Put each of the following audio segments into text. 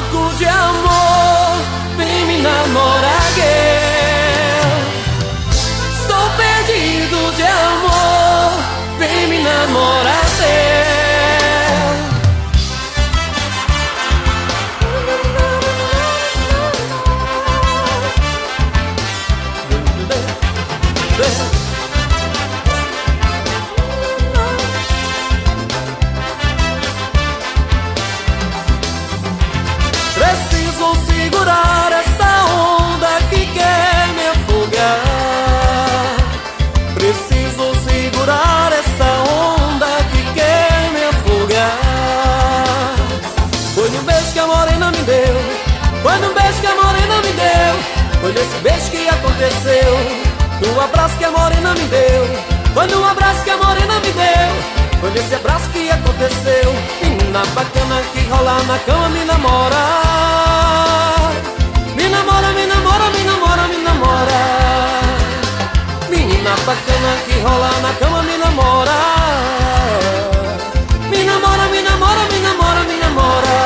louco de amor, vem me namorar, girl. Estou perdido de amor, vem me namorar, girl. Preciso segurar essa onda que quer me afogar. Preciso segurar essa onda que quer me afogar. Foi no beijo que a morena me deu, foi no beijo que a morena me deu, foi nesse beijo que aconteceu. No abraço que a morena me deu, foi no abraço que a morena me deu, foi nesse abraço que aconteceu. Menina bacana que rola na cama me namora. Me namora, me namora, me namora, me namora. Menina bacana que rola na cama me namora. Me namora, me namora, me namora, me namora.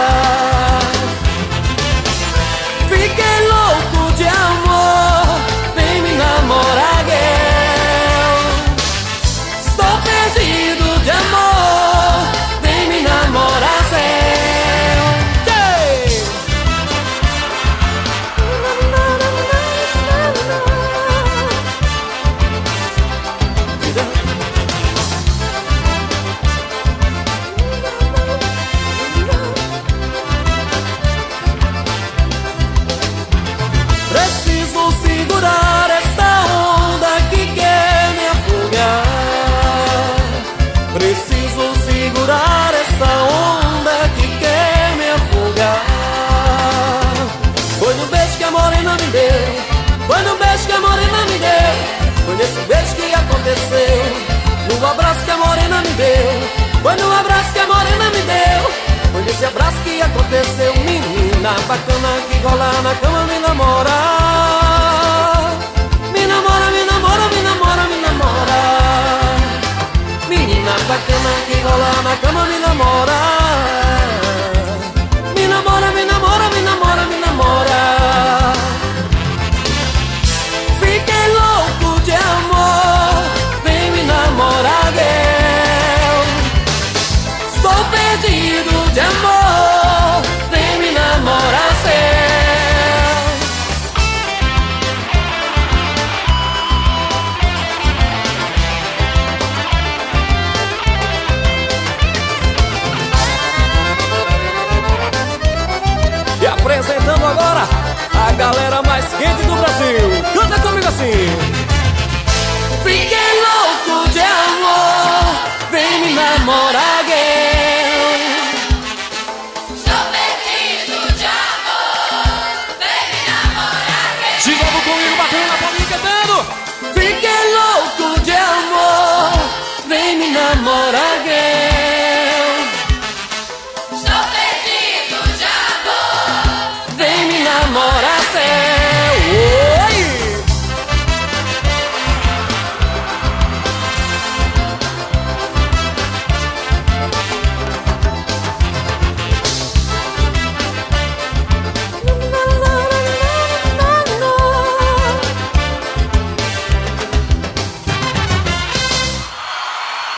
Fiquei louco de amor, vem me namorar, girl. Estou perdido de amor, vem me namorar, girl. Preciso segurar essa onda que quer me afogar. Preciso segurar essa onda que quer me afogar. Foi no beijo que a morena me deu, foi no beijo que a morena me deu, foi nesse beijo que aconteceu. No abraço que a morena me deu, foi no abraço que a morena me deu, foi nesse abraço que aconteceu. Menina bacana que rola na cama me namora. Me namora, me namora, me namora, me namora. Menina bacana que rola na cama me namora. Me namora, me namora, me namora, me namora. Fiquei louco de amor, vem me namorar, girl. Estou perdido de amor, vem me namorar, girl. E apresentando agora a galera mais quente do Brasil. Canta comigo assim. Fiquei louco de amor, vem me namorar, girl. Estou perdido de amor, vem me namorar, girl. De novo comigo, batendo na palminha, cantando. Fiquei louco de amor, vem me namorar, girl.